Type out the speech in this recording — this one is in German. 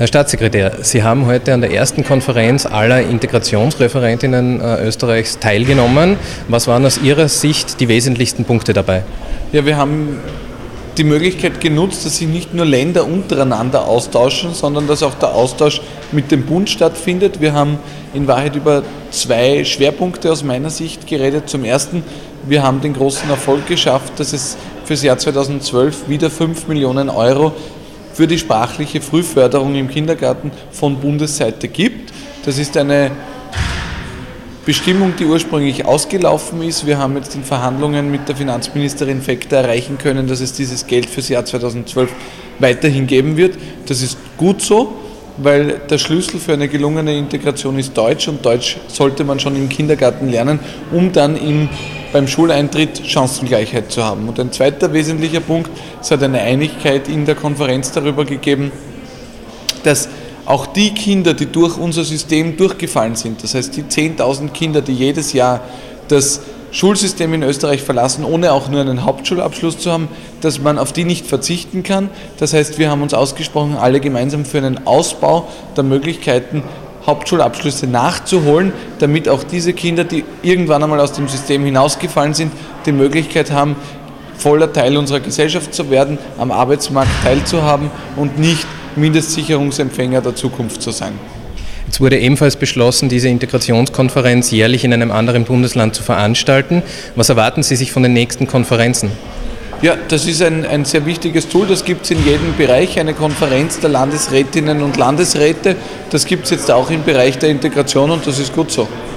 Herr Staatssekretär, Sie haben heute an der ersten Konferenz aller Integrationsreferentinnen Österreichs teilgenommen. Was waren aus Ihrer Sicht die wesentlichsten Punkte dabei? Ja, wir haben die Möglichkeit genutzt, dass sich nicht nur Länder untereinander austauschen, sondern dass auch der Austausch mit dem Bund stattfindet. Wir haben in Wahrheit über zwei Schwerpunkte aus meiner Sicht geredet. Zum ersten, wir haben den großen Erfolg geschafft, dass es fürs Jahr 2012 wieder 5 Millionen Euro für die sprachliche Frühförderung im Kindergarten von Bundesseite gibt. Das ist eine Bestimmung, die ursprünglich ausgelaufen ist. Wir haben jetzt in Verhandlungen mit der Finanzministerin Fekter erreichen können, dass es dieses Geld fürs Jahr 2012 weiterhin geben wird. Das ist gut so, weil der Schlüssel für eine gelungene Integration ist Deutsch und Deutsch sollte man schon im Kindergarten lernen, um dann beim Schuleintritt Chancengleichheit zu haben. Und ein zweiter wesentlicher Punkt, es hat eine Einigkeit in der Konferenz darüber gegeben, dass auch die Kinder, die durch unser System durchgefallen sind, das heißt die 10.000 Kinder, die jedes Jahr das Schulsystem in Österreich verlassen, ohne auch nur einen Hauptschulabschluss zu haben, dass man auf die nicht verzichten kann. Das heißt, wir haben uns ausgesprochen, alle gemeinsam für einen Ausbau der Möglichkeiten, Hauptschulabschlüsse nachzuholen, damit auch diese Kinder, die irgendwann einmal aus dem System hinausgefallen sind, die Möglichkeit haben, voller Teil unserer Gesellschaft zu werden, am Arbeitsmarkt teilzuhaben und nicht Mindestsicherungsempfänger der Zukunft zu sein. Jetzt wurde ebenfalls beschlossen, diese Integrationskonferenz jährlich in einem anderen Bundesland zu veranstalten. Was erwarten Sie sich von den nächsten Konferenzen? Ja, das ist ein sehr wichtiges Tool, das gibt es in jedem Bereich, eine Konferenz der Landesrätinnen und Landesräte, das gibt es jetzt auch im Bereich der Integration und das ist gut so.